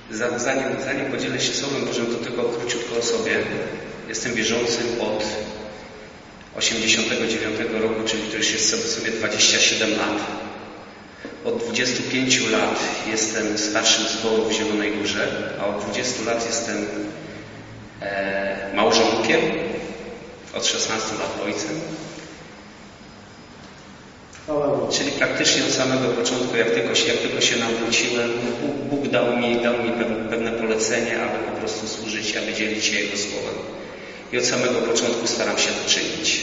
Zanim podzielę się Słowem Bożym, to tylko króciutko o sobie. Jestem wierzącym od 89 roku, czyli to już jest sobie 27 lat. Od 25 lat jestem starszym zboru w Zielonej Górze, a od 20 lat jestem małżonkiem, od 16 lat ojcem. Czyli praktycznie od samego początku, jak tylko się nawróciłem, Bóg dał mi pewne polecenie, aby po prostu służyć, aby dzielić się Jego Słowem. I od samego początku staram się to czynić.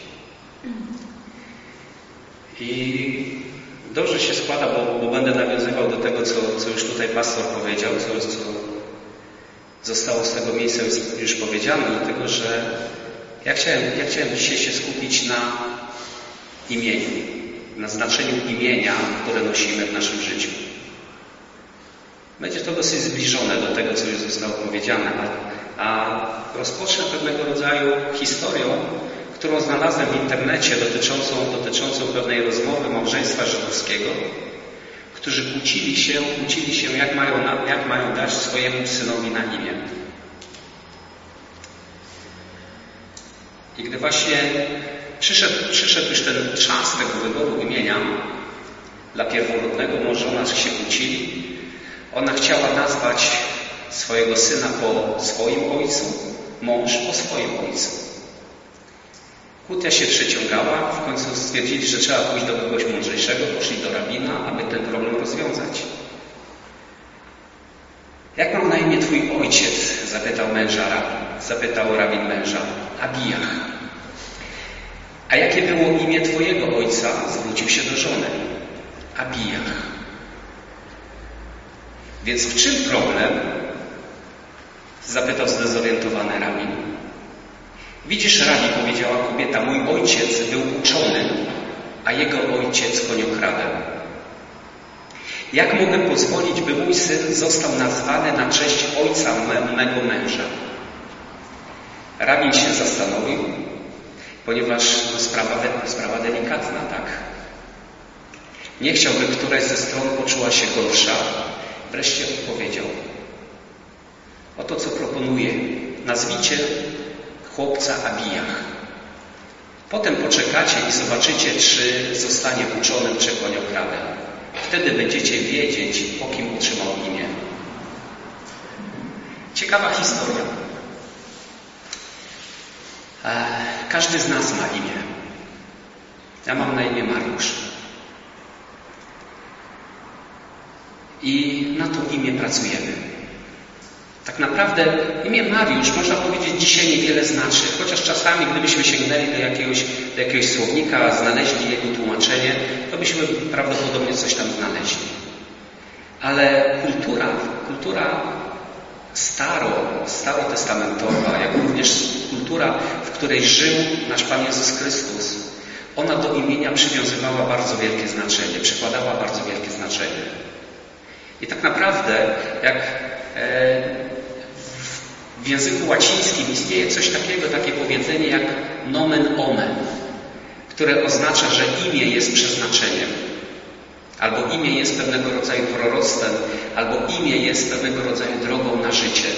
I dobrze się składa, bo będę nawiązywał do tego, co już tutaj pastor powiedział, co zostało z tego miejsca już powiedziane, dlatego że ja chciałem dzisiaj się skupić na imieniu, na znaczeniu imienia, które nosimy w naszym życiu. Będzie to dosyć zbliżone do tego, co już zostało powiedziane, a rozpocznę pewnego rodzaju historią, którą znalazłem w internecie dotyczącą pewnej rozmowy małżeństwa żydowskiego, którzy kłócili się jak mają dać swojemu synowi na imię. I gdy właśnie przyszedł już ten czas tego wyboru imienia dla pierworodnego, mąż żona się kłócili. Ona chciała nazwać swojego syna po swoim ojcu, mąż po swoim ojcu. Kłótnia się przeciągała, w końcu stwierdzili, że trzeba pójść do kogoś mądrzejszego, poszli do rabina, aby ten problem rozwiązać. Jak mam na imię twój ojciec? Zapytał rabin męża. Abijach. A jakie było imię twojego ojca? Zwrócił się do żony. Abijach. Więc w czym problem? Zapytał zdezorientowany rabin. Widzisz, rabin, powiedziała kobieta, mój ojciec był uczonym, a jego ojciec koniokradem. Jak mogę pozwolić, by mój syn został nazwany na cześć ojca mego męża? Rabin się zastanowił, ponieważ sprawa delikatna, tak? Nie chciał, by któraś ze stron poczuła się gorsza. Wreszcie odpowiedział. Oto co proponuję. Nazwijcie chłopca Abijach. Potem poczekacie i zobaczycie, czy zostanie uczonym, czy koniokradem. Wtedy będziecie wiedzieć, po kim otrzymał imię. Ciekawa historia. Każdy z nas ma imię. Ja mam na imię Mariusz. I na to imię pracujemy. Tak naprawdę imię Mariusz, można powiedzieć, dzisiaj niewiele znaczy. Chociaż czasami, gdybyśmy sięgnęli do jakiegoś słownika, znaleźli jego tłumaczenie, to byśmy prawdopodobnie coś tam znaleźli. Ale kultura starotestamentowa, jak również kultura, w której żył nasz Pan Jezus Chrystus, ona do imienia przywiązywała bardzo wielkie znaczenie, przykładała bardzo wielkie znaczenie. I tak naprawdę, jak w języku łacińskim istnieje coś takiego, takie powiedzenie jak nomen omen, które oznacza, że imię jest przeznaczeniem, albo imię jest pewnego rodzaju proroctwem, albo imię jest pewnego rodzaju drogą na życie.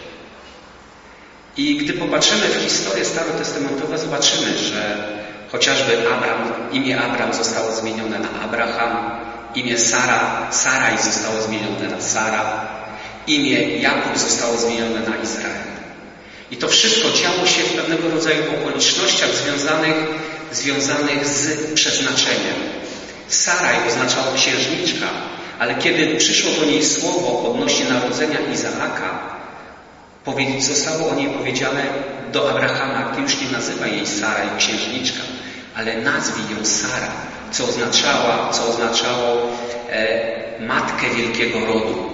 I gdy popatrzymy w historię starotestamentową, zobaczymy, że chociażby imię Abram zostało zmienione na Abraham, imię Saraj zostało zmienione na Sara, imię Jakub zostało zmienione na Izrael. I to wszystko działo się w pewnego rodzaju okolicznościach związanych z przeznaczeniem. Saraj oznaczało księżniczka, ale kiedy przyszło do niej słowo odnośnie narodzenia Izaaka, zostało o niej powiedziane do Abrahama, ty już nie nazywaj jej Saraj, księżniczka, ale nazwij ją Sara, co oznaczało matkę wielkiego rodu.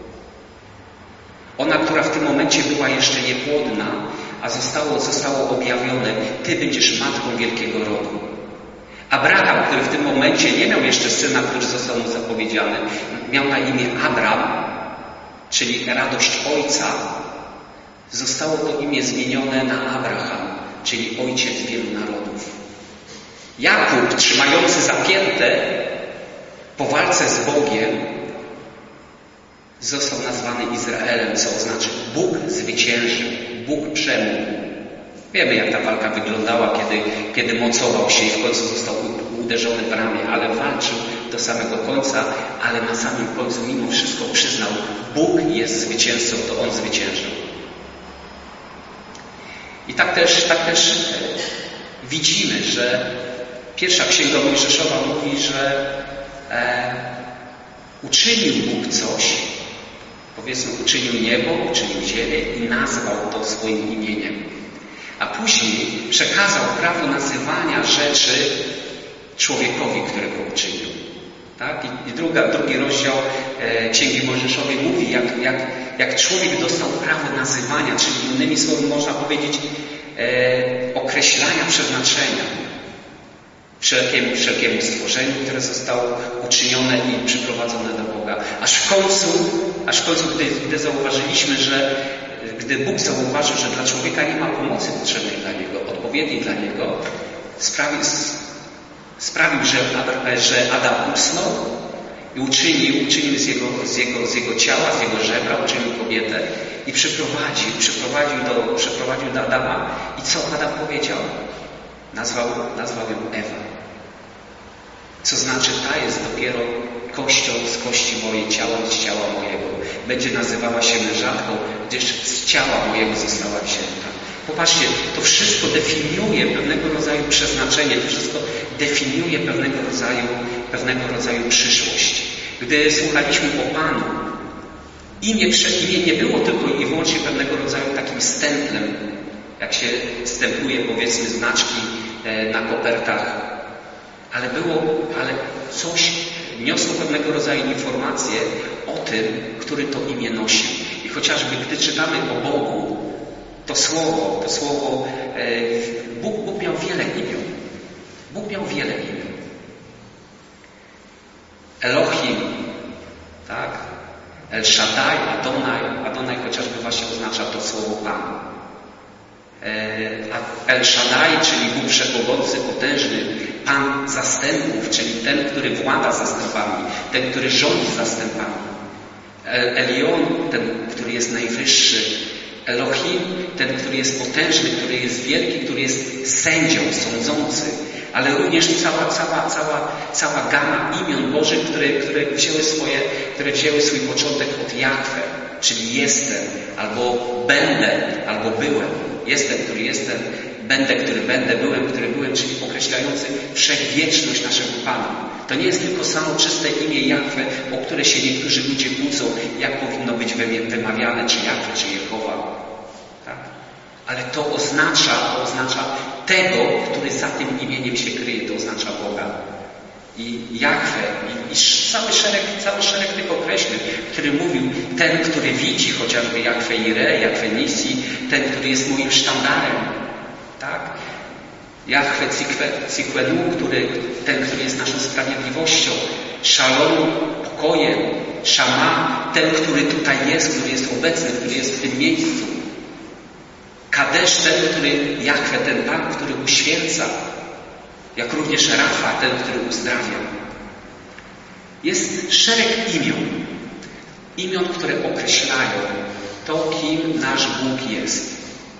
Ona, która w tym momencie była jeszcze niepłodna, a zostało objawione, ty będziesz matką wielkiego rodu. Abraham, który w tym momencie nie miał jeszcze syna, który został mu zapowiedziany, miał na imię Abram, czyli radość ojca, zostało to imię zmienione na Abraham, czyli ojciec wielu narodów. Jakub, trzymający zapięte po walce z Bogiem, Został nazwany Izraelem, co oznacza Bóg zwyciężył, Bóg przemógł. Wiemy, jak ta walka wyglądała, kiedy mocował się i w końcu został uderzony w ramię, ale walczył do samego końca, ale na samym końcu mimo wszystko przyznał, Bóg jest zwycięzcą, to On zwyciężył. I tak też widzimy, że pierwsza Księga Mojżeszowa mówi, że uczynił Bóg coś, powiedzmy uczynił niebo, uczynił ziemię i nazwał to swoim imieniem. A później przekazał prawo nazywania rzeczy człowiekowi, którego uczynił. Tak? I drugi rozdział Księgi Mojżeszowej mówi, jak człowiek dostał prawo nazywania, czyli innymi słowy można powiedzieć określania przeznaczenia wszelkiemu stworzeniu, które zostało uczynione i przyprowadzone do Boga. Aż w końcu gdy zauważyliśmy, że gdy Bóg zauważył, że dla człowieka nie ma pomocy potrzebnej dla niego, odpowiedniej dla niego, sprawił, że Adam usnął i uczynił z jego ciała, z jego żebra, uczynił kobietę i przyprowadził do Adama. I co Adam powiedział? Nazwał ją Ewa. Co znaczy, ta jest dopiero kością z kości mojej, ciałem z ciała mojego. Będzie nazywała się mężatką, gdyż z ciała mojego została wzięta. Popatrzcie, to wszystko definiuje pewnego rodzaju przeznaczenie, to wszystko definiuje pewnego rodzaju przyszłość. Gdy słuchaliśmy o Panu, imię nie było tylko i wyłącznie pewnego rodzaju takim stemplem, jak się stempuje, powiedzmy, znaczki na kopertach, ale coś niosło pewnego rodzaju informacje o tym, który to imię nosił. I chociażby gdy czytamy o Bogu, to słowo Bóg miał wiele imion. Bóg miał wiele imion. Elohim, tak? El Shaddai, Adonai chociażby właśnie oznacza to słowo Pan. El Shaddai, czyli Bóg Wszechmogący, potężny, Pan zastępów, czyli ten, który włada zastępami, ten, który rządzi zastępami. Elion, ten, który jest najwyższy. Elohim, ten, który jest potężny, który jest wielki, który jest sędzią, sądzący, ale również cała gama imion Bożych, które wzięły swój początek od Jahwe, czyli jestem, albo będę, albo byłem. Jestem, który jestem, będę, który będę, byłem, który byłem, czyli określający wszechwieczność naszego Pana. To nie jest tylko samo czyste imię Jahwe, o które się niektórzy ludzie kłócą, jak powinno być wymawiane, czy Jahwe, czy Jehowa. Tak? Ale to oznacza tego, który za tym imieniem się kryje, to oznacza Boga. I Jahwe, i cały szereg tych określeń, który mówił ten, który widzi, chociażby Jahwe Jireh, Jahwe Nisi, ten, który jest moim sztandarem. Tak? Jahwe Tsidkenu, ten, który jest naszą sprawiedliwością. Shalom, pokojem. Shama, ten, który tutaj jest, który jest obecny, który jest w tym miejscu. Kadesz, ten, który Jahwe, ten Pan, który uświęca. Jak również Rafa, ten, który uzdrawia. Jest szereg imion, które określają to, kim nasz Bóg jest.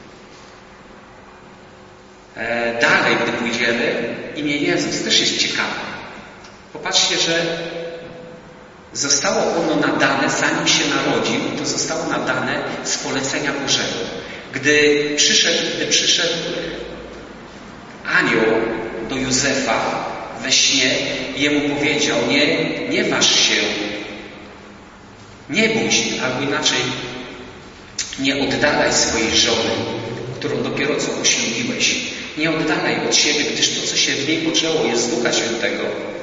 Dalej, gdy pójdziemy, imię Jezus też jest ciekawe. Popatrzcie, że zostało ono nadane, zanim się narodził, to zostało nadane z polecenia Bożego. Gdy przyszedł anioł do Józefa we śnie i jemu powiedział, nie waż się, nie bój się, albo inaczej, nie oddalaj swojej żony, którą dopiero co poślubiłeś. Nie oddalaj od siebie, gdyż to, co się w niej poczęło, jest z Ducha Świętego.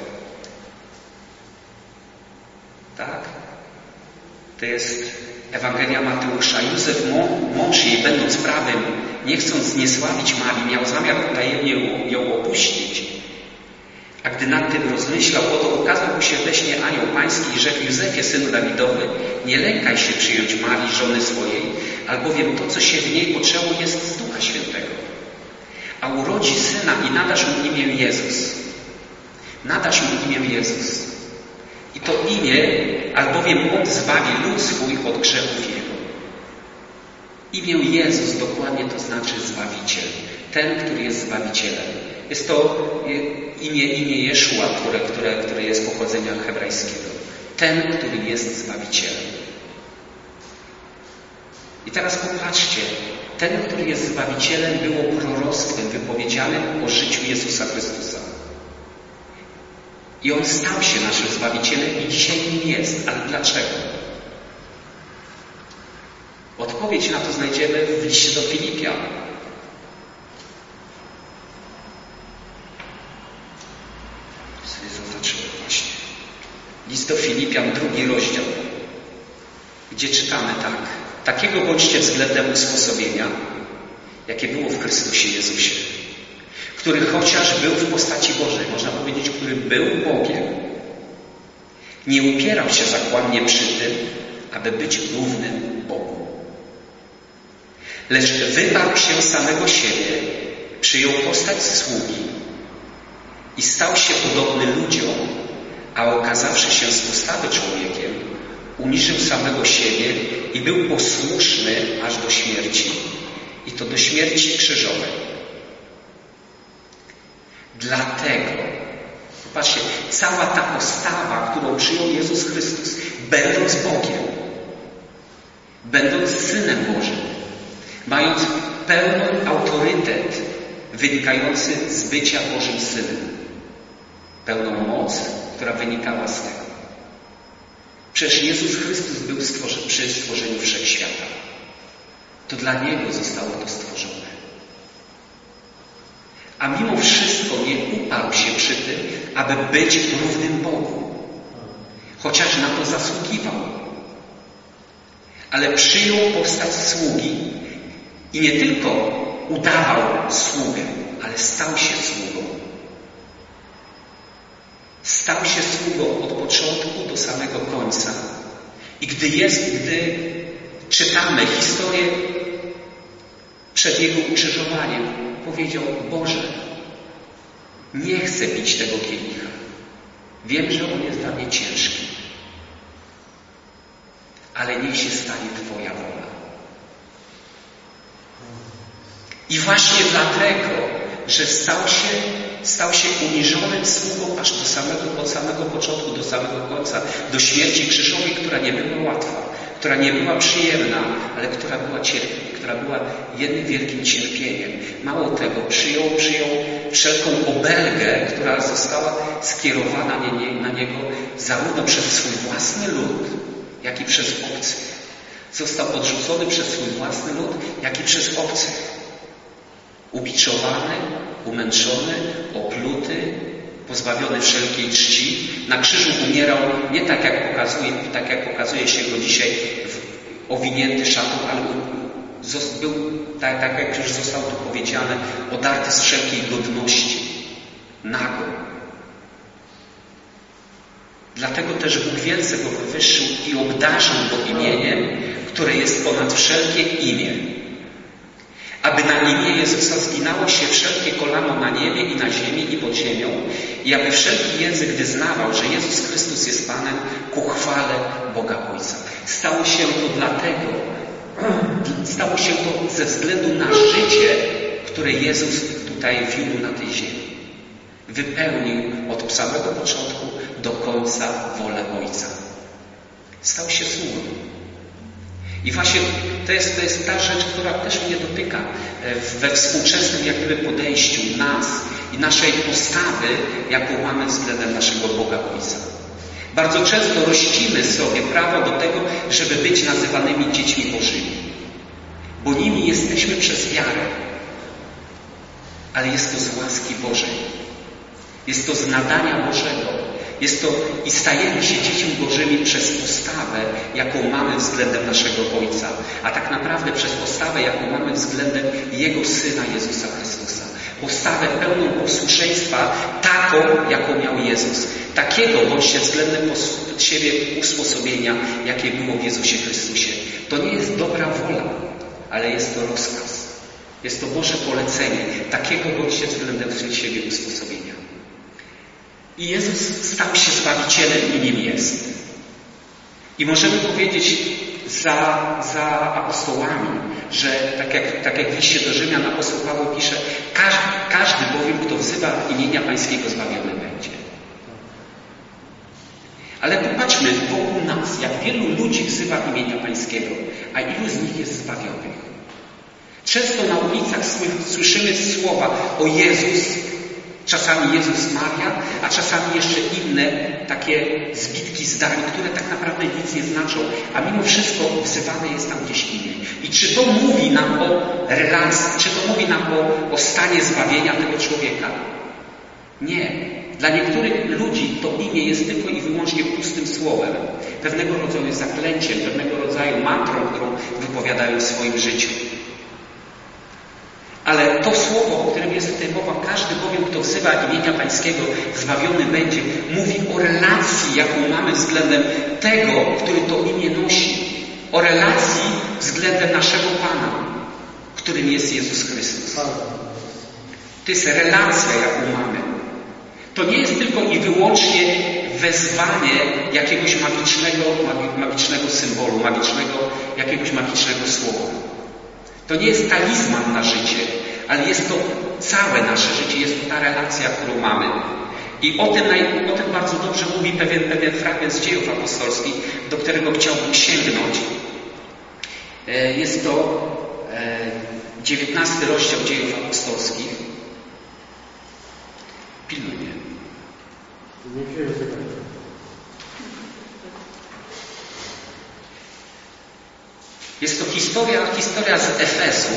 Tak? To jest Ewangelia Mateusza. Józef, mąż jej, będąc prawym, nie chcąc zniesławić Marii, miał zamiar tajemnie ją opuścić. A gdy nad tym rozmyślał, oto ukazał mu się we śnie anioł pański i rzekł: Józefie, synu Dawidowy, nie lękaj się przyjąć Marii, żony swojej, albowiem to, co się w niej poczęło, jest z Ducha Świętego. A urodzi syna i nadasz mu imię Jezus. Nadasz mu imię Jezus. I to imię, albowiem On zbawi lud swój od grzechów Jego. Imię Jezus dokładnie to znaczy Zbawiciel. Ten, który jest Zbawicielem. Jest to imię Jeszua, które jest pochodzenia hebrajskiego. Ten, który jest Zbawicielem. I teraz popatrzcie. Ten, który jest Zbawicielem, było proroctwem wypowiedzianym o życiu Jezusa Chrystusa. I On stał się naszym Zbawicielem i dzisiaj nim jest. Ale dlaczego? Odpowiedź na to znajdziemy w liście do Filipian. Sobie zaznaczyłem właśnie. List do Filipian, 2 rozdział, gdzie czytamy tak. Takiego bądźcie względem usposobienia, jakie było w Chrystusie Jezusie, który chociaż był w postaci Bożej, można powiedzieć, który był Bogiem, nie upierał się zakładnie przy tym, aby być równym Bogu. Lecz wyparł się samego siebie, przyjął postać sługi i stał się podobny ludziom, a okazawszy się z postawy człowiekiem, uniżył samego siebie i był posłuszny aż do śmierci, i to do śmierci krzyżowej. Dlatego, popatrzcie, cała ta postawa, którą przyjął Jezus Chrystus, będąc Bogiem, będąc Synem Bożym, mając pełny autorytet wynikający z bycia Bożym Synem, pełną moc, która wynikała z tego. Przecież Jezus Chrystus był przy stworzeniu wszechświata. To dla Niego zostało to stworzone. A mimo wszystko nie uparł się przy tym, aby być równym Bogu. Chociaż na to zasługiwał. Ale przyjął postać sługi i nie tylko udawał sługę, ale stał się sługą. Stał się sługą od początku do samego końca. I gdy czytamy historię przed Jego ukrzyżowaniem, powiedział: Boże, nie chcę pić tego kielicha. Wiem, że on jest dla mnie ciężki. Ale niech się stanie Twoja wola. I właśnie dlatego, że stał się uniżonym sługą aż od samego początku do samego końca, do śmierci krzyżowej, która nie była łatwa, która nie była przyjemna, ale która była jednym wielkim cierpieniem. Mało tego, przyjął wszelką obelgę, która została skierowana na Niego zarówno przez swój własny lud, jak i przez obcych. Został odrzucony przez swój własny lud, jak i przez obcych. Ubiczowany, umęczony, opluty, pozbawiony wszelkiej czci. Na krzyżu umierał nie tak jak pokazuje się go dzisiaj owinięty szatą, ale był, tak jak już zostało tu powiedziane, odarty z wszelkiej godności, nago. Dlatego też Bóg wielce go wywyższył i obdarzył go imieniem, które jest ponad wszelkie imię. Aby na imię Jezusa zginało się wszelkie kolano na niebie i na ziemi i pod ziemią i aby wszelki język wyznawał, że Jezus Chrystus jest Panem ku chwale Boga Ojca. Stało się to ze względu na życie, które Jezus tutaj wiódł na tej ziemi. Wypełnił od samego początku do końca wolę Ojca. Stał się sługą. I właśnie to jest ta rzecz, która też mnie dotyka we współczesnym jak gdyby podejściu nas i naszej postawy, jaką mamy względem naszego Boga Ojca. Bardzo często rościmy sobie prawo do tego, żeby być nazywanymi dziećmi Bożymi. Bo nimi jesteśmy przez wiarę. Ale jest to z łaski Bożej. Jest to z nadania Bożego. I stajemy się dziećmi Bożymi przez postawę, jaką mamy względem naszego Ojca, a tak naprawdę przez postawę, jaką mamy względem Jego Syna Jezusa Chrystusa. Postawę pełną posłuszeństwa, taką, jaką miał Jezus. Takiego bądźcie względem siebie usposobienia, jakie było w Jezusie Chrystusie. To nie jest dobra wola, ale jest to rozkaz. Jest to Boże polecenie. Takiego bądźcie względem siebie usposobienia. I Jezus stał się Zbawicielem i nim jest. I możemy powiedzieć za apostołami, że tak jak w liście do Rzymian apostoł Paweł pisze, każdy bowiem, kto wzywa imienia Pańskiego, zbawiony będzie. Ale popatrzmy wokół nas, jak wielu ludzi wzywa imienia Pańskiego, a ilu z nich jest zbawionych. Często na ulicach słyszymy słowa o Jezus, czasami Jezus Maria, a czasami jeszcze inne takie zbitki zdań, które tak naprawdę nic nie znaczą, a mimo wszystko wzywane jest tam gdzieś imię. I czy to mówi nam o relacji, czy to mówi nam o stanie zbawienia tego człowieka? Nie. Dla niektórych ludzi to imię jest tylko i wyłącznie pustym słowem, pewnego rodzaju zaklęciem, pewnego rodzaju mantrą, którą wypowiadają w swoim życiu. Ale to słowo, o którym jest tutaj mowa, każdy bowiem, kto wzywa imienia Pańskiego, zbawiony będzie, mówi o relacji, jaką mamy względem tego, który to imię nosi. O relacji względem naszego Pana, którym jest Jezus Chrystus. To jest relacja, jaką mamy. To nie jest tylko i wyłącznie wezwanie jakiegoś magicznego symbolu, jakiegoś magicznego słowa. To nie jest talizman na życie, ale jest to całe nasze życie, jest to ta relacja, którą mamy. I o tym bardzo dobrze mówi pewien fragment z Dziejów Apostolskich, do którego chciałbym sięgnąć. Jest to 19 rozdział Dziejów Apostolskich. Pilnuj mnie. Jest to historia z Efesu.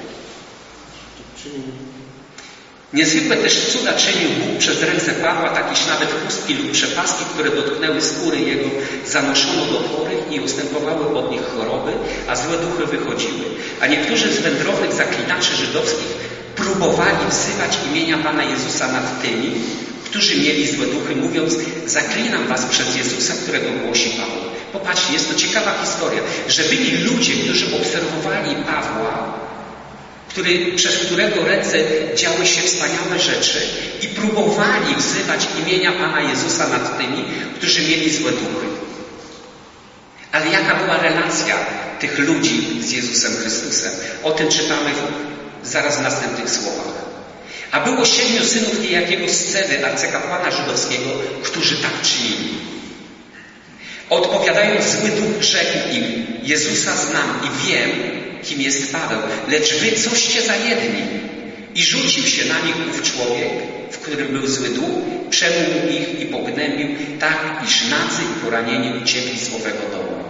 Niezwykłe też cuda czynił Bóg przez ręce Pawła, tak iż nawet chustki lub przepaski, które dotknęły skóry jego, zanoszono do chorych i ustępowały od nich choroby, a złe duchy wychodziły. A niektórzy z wędrownych zaklinaczy żydowskich próbowali wzywać imienia Pana Jezusa nad tymi, którzy mieli złe duchy, mówiąc: zaklinam was przez Jezusa, którego głosi Paweł. Popatrzcie, jest to ciekawa historia, że byli ludzie, którzy obserwowali Pawła, przez którego ręce działy się wspaniałe rzeczy i próbowali wzywać imienia Pana Jezusa nad tymi, którzy mieli złe duchy. Ale jaka była relacja tych ludzi z Jezusem Chrystusem? O tym czytamy zaraz w następnych słowach. A było 7 synów niejakiego Scewy, arcykapłana żydowskiego, którzy tak czynili. Odpowiadając, zły duch rzekł im: Jezusa znam i wiem, kim jest Paweł, lecz wy coście za jedni. I rzucił się na nich ów człowiek, w którym był zły duch, przemówił ich i pognębił, tak iż nadzy i poranieni uciekli z owego domu.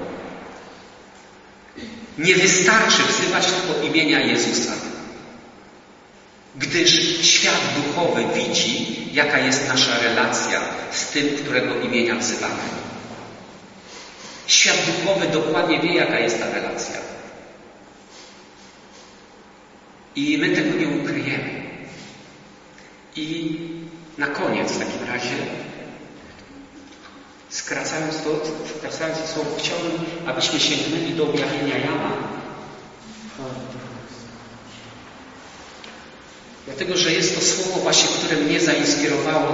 Nie wystarczy wzywać tylko imienia Jezusa, gdyż świat duchowy widzi, jaka jest nasza relacja z tym, którego imienia wzywamy. Świat duchowy dokładnie wie, jaka jest ta relacja. I my tego nie ukryjemy. I na koniec w takim razie, skracając słowo, chciałbym, abyśmy sięgnęli do objawienia Jana. Dlatego, że jest to słowo właśnie, które mnie zainspirowało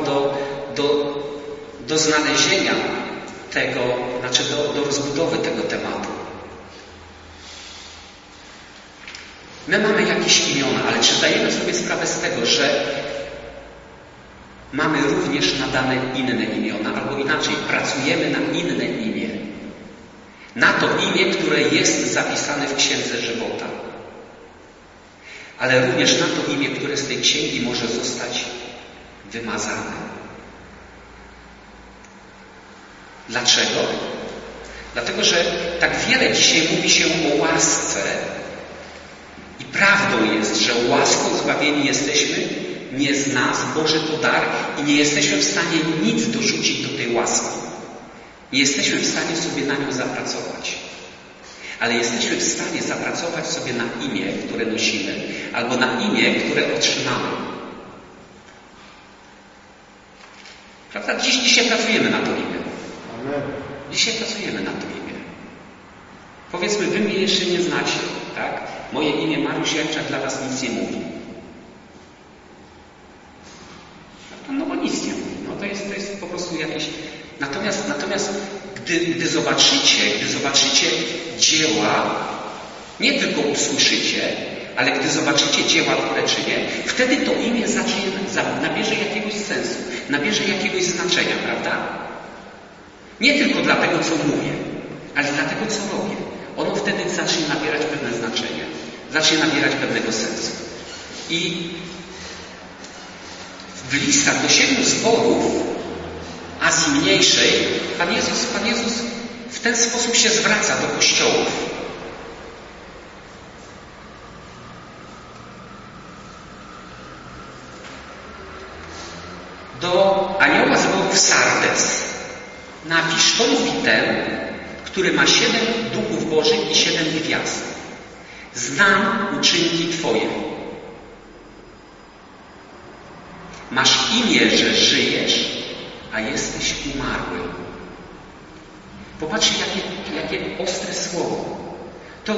do znalezienia tego, znaczy do rozbudowy tego tematu. My mamy jakieś imiona, ale czy zdajemy sobie sprawę z tego, że mamy również nadane inne imiona, albo inaczej, pracujemy na inne imię. Na to imię, które jest zapisane w Księdze Żywota. Ale również na to imię, które z tej księgi może zostać wymazane. Dlaczego? Dlatego, że tak wiele dzisiaj mówi się o łasce i prawdą jest, że łaską zbawieni jesteśmy nie z nas, Boży to dar i nie jesteśmy w stanie nic dorzucić do tej łaski. Nie jesteśmy w stanie sobie na nią zapracować. Ale jesteśmy w stanie zapracować sobie na imię, które nosimy, albo na imię, które otrzymamy. Prawda? Dzisiaj pracujemy na to imię. Dzisiaj pracujemy na to imię. Powiedzmy, wy mnie jeszcze nie znacie, tak? Moje imię Mariusz Janczak dla was nic nie mówi. No bo nic nie mówi. No to jest jest po prostu jakieś... Natomiast gdy zobaczycie dzieła, nie tylko usłyszycie, ale gdy zobaczycie dzieła, które czynię, wtedy to imię nabierze jakiegoś sensu, nabierze jakiegoś znaczenia, prawda? Nie tylko dlatego, co mówię, ale dlatego, co robię. Ono wtedy zacznie nabierać pewne znaczenie, zacznie nabierać pewnego sensu. I w listach do 7 zborów Azji Mniejszej Pan Jezus w ten sposób się zwraca do kościołów. Do anioła zboru w Sardes napisz, to mówi ten, który ma 7 duchów bożych i 7 gwiazd. Znam uczynki Twoje. Masz imię, że żyjesz, a jesteś umarły. Popatrzcie, jakie ostre słowo. To,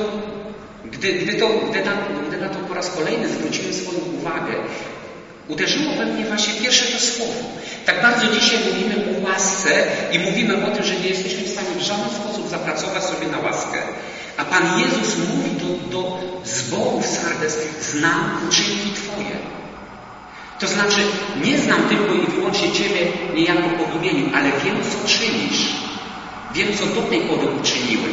gdy na to po raz kolejny zwróciłem swoją uwagę, uderzyło we mnie właśnie pierwsze to słowo. Tak bardzo dzisiaj mówimy o łasce i mówimy o tym, że nie jesteśmy w stanie w żaden sposób zapracować sobie na łaskę. A Pan Jezus mówi do zboru w Sardes: znam uczynki Twoje. To znaczy, nie znam tylko i wyłącznie Ciebie niejako po imieniu, ale wiem, co czynisz. Wiem, co do tej pory uczyniłeś.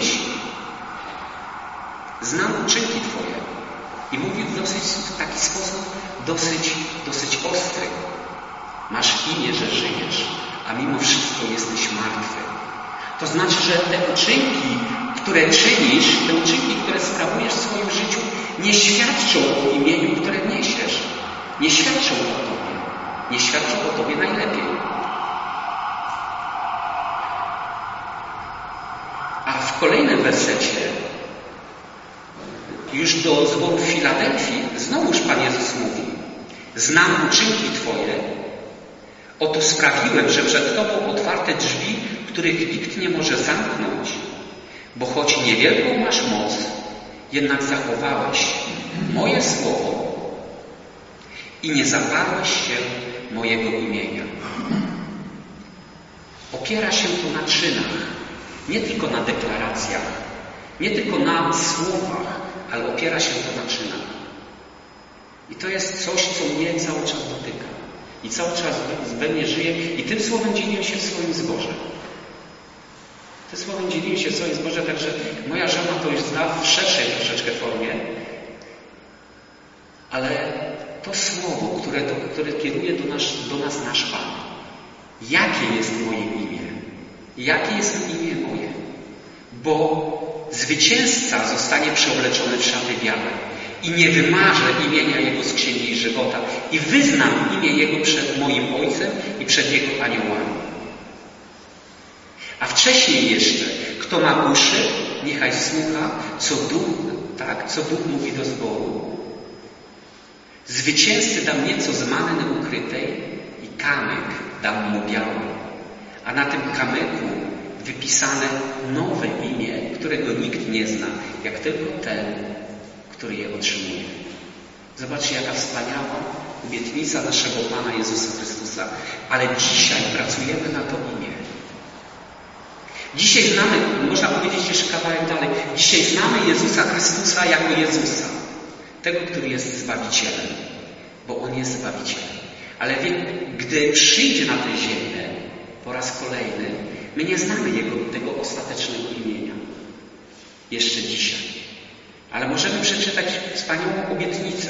Znam uczynki Twoje. I mówi w taki sposób dosyć ostry. Masz imię, że żyjesz, a mimo wszystko jesteś martwy. To znaczy, że te uczynki, które czynisz, te uczynki, które sprawujesz w swoim życiu, nie świadczą o imieniu, które niesiesz. Nie świadczą o Tobie. Nie świadczą o Tobie najlepiej. A w kolejnym wersecie, już do zboru w Filadelfii, znowuż Pan Jezus mówi: znam uczynki Twoje, oto sprawiłem, że przed Tobą otwarte drzwi, których nikt nie może zamknąć, bo choć niewielką masz moc, jednak zachowałeś moje słowo i nie zaparłeś się mojego imienia. Opiera się to na czynach, nie tylko na deklaracjach, nie tylko na słowach, ale opiera się to na czynach. I to jest coś, co mnie cały czas dotyka. I cały czas we mnie żyje. I tym słowem dzieliłem się w swoim zborze. Tym słowem dzieliłem się w swoim zborze, także moja żona to już zna w szerszej troszeczkę formie. Ale to słowo, które kieruje do nas nasz Pan. Jakie jest moje imię? Jakie jest imię moje? Bo zwycięzca zostanie przeobleczony w szaty białe i nie wymarzę imienia Jego z Księgi Żywota i wyznam imię Jego przed moim Ojcem i przed Jego aniołami. A wcześniej jeszcze, kto ma uszy, niechaj słucha, co Duch mówi do zboru. Zwycięzcy dam nieco z manny ukrytej i kamyk dam mu biały, a na tym kamyku wypisane nowe imię, którego nikt nie zna, jak tylko ten, który je otrzymuje. Zobaczcie, jaka wspaniała obietnica naszego Pana Jezusa Chrystusa. Ale dzisiaj pracujemy na to imię. Dzisiaj znamy, można powiedzieć jeszcze kawałek dalej, dzisiaj znamy Jezusa Chrystusa jako Jezusa. Tego, który jest Zbawicielem, bo On jest Zbawicielem. Ale gdy przyjdzie na tę ziemię po raz kolejny, my nie znamy tego ostatecznego imienia. Jeszcze dzisiaj. Ale możemy przeczytać wspaniałą obietnicę.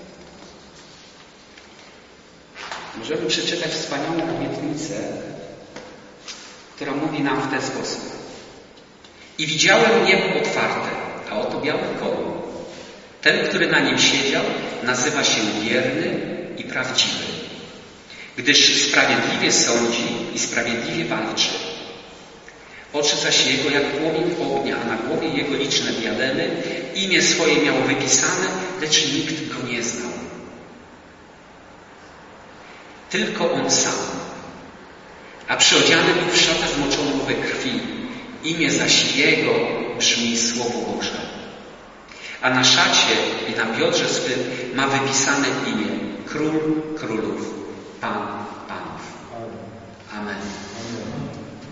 Możemy przeczytać wspaniałą obietnicę, która mówi nam w ten sposób. I widziałem niebo otwarte, a oto biały koń. Ten, który na nim siedział, nazywa się wierny i prawdziwy, gdyż sprawiedliwie sądzi i sprawiedliwie walczy. Oczy zaś jego jak płomień ognia, a na głowie jego liczne diademy. Imię swoje miał wypisane, lecz nikt go nie znał. Tylko on sam. A przyodziany był w szatę zmoczoną we krwi. Imię zaś jego brzmi Słowo Boże. A na szacie i na biodrze swym ma wypisane imię Król Królów, Pan Panów. Amen.